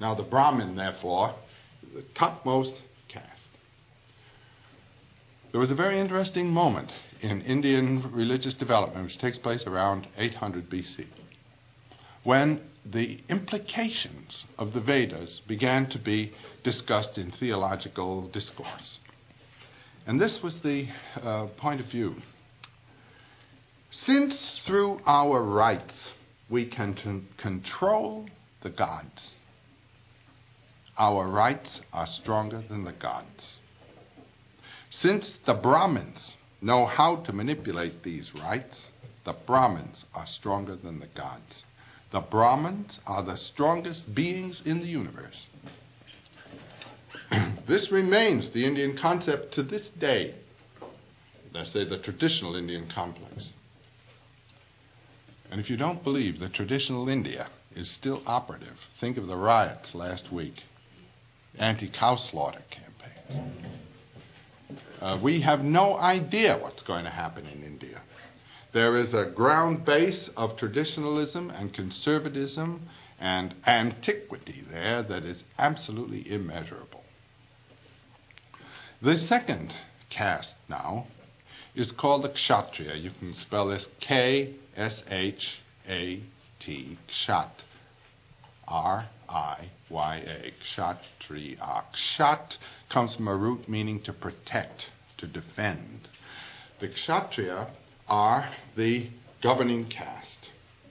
Now the Brahmin, therefore, is the topmost caste. There was a very interesting moment in Indian religious development which takes place around 800 BC, when the implications of the Vedas began to be discussed in theological discourse. And this was the point of view. Since through our rites we can control the gods, our rights are stronger than the gods. Since the Brahmins know how to manipulate these rights, the Brahmins are stronger than the gods. The Brahmins are the strongest beings in the universe. This remains the Indian concept to this day. Let's say the traditional Indian complex. And if you don't believe that traditional India is still operative, think of the riots last week, anti-cow slaughter campaigns. We have no idea what's going to happen in India. There is a ground base of traditionalism and conservatism and antiquity there that is absolutely immeasurable. The second caste now is called the Kshatriya. You can spell this K-S-H-A-T, Kshat, R-I-Y-A, Kshatriya. Kshat comes from a root meaning to protect, to defend. The Kshatriya are the governing caste,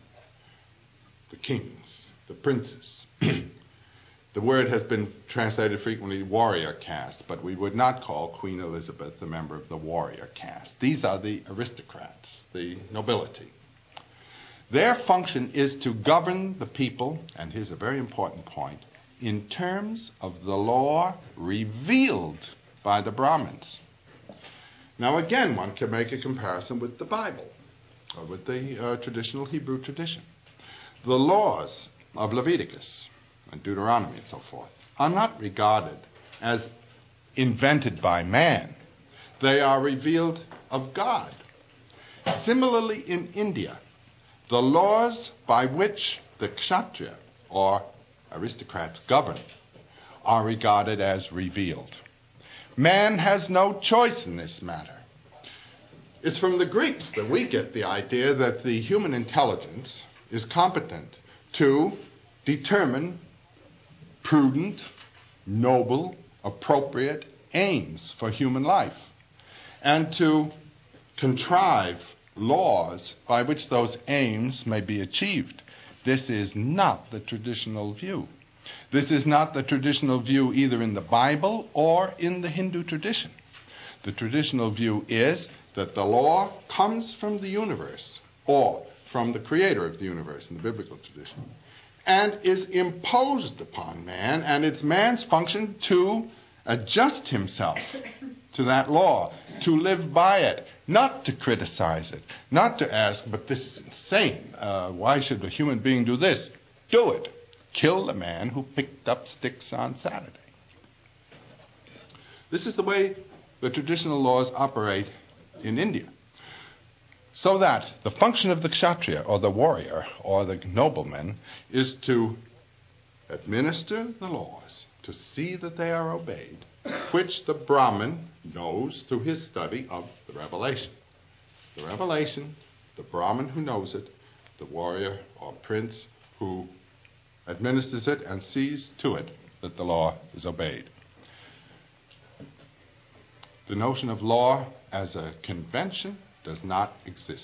the kings, the princes. The word has been translated frequently warrior caste, but we would not call Queen Elizabeth a member of the warrior caste. These are the aristocrats, the nobility. Their function is to govern the people, and here's a very important point, in terms of the law revealed by the Brahmins. Now again, one can make a comparison with the Bible, or with the traditional Hebrew tradition. The laws of Leviticus and Deuteronomy and so forth are not regarded as invented by man. They are revealed of God. Similarly in India, the laws by which the Kshatriya, or aristocrats, govern are regarded as revealed. Man has no choice in this matter. It's from the Greeks that we get the idea that the human intelligence is competent to determine prudent, noble, appropriate aims for human life, and to contrive laws by which those aims may be achieved. This is not the traditional view. This is not the traditional view either in the Bible or in the Hindu tradition. The traditional view is that the law comes from the universe, or from the creator of the universe in the biblical tradition, and is imposed upon man, and it's man's function to adjust himself to that law, to live by it, not to criticize it, not to ask, but this is insane. Why should a human being do this? Do it. Kill the man who picked up sticks on Saturday. This is the way the traditional laws operate in India. So that the function of the Kshatriya, or the warrior, or the nobleman, is to administer the laws, to see that they are obeyed, which the Brahmin knows through his study of the revelation. The revelation, the Brahmin who knows it, the warrior or prince who administers it and sees to it that the law is obeyed. The notion of law as a convention does not exist.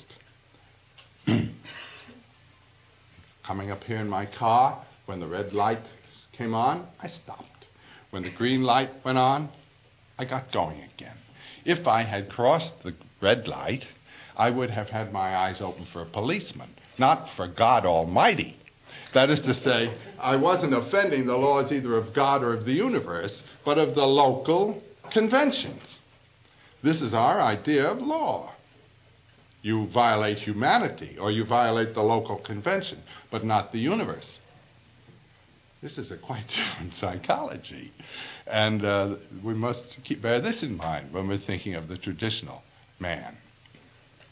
Coming up here in my car, when the red light came on, I stopped. When the green light went on, I got going again. If I had crossed the red light, I would have had my eyes open for a policeman, not for God Almighty. That is to say, I wasn't offending the laws either of God or of the universe, but of the local conventions. This is our idea of law. You violate humanity, or you violate the local convention, but not the universe. This is a quite different psychology. And we must bear this in mind when we're thinking of the traditional man.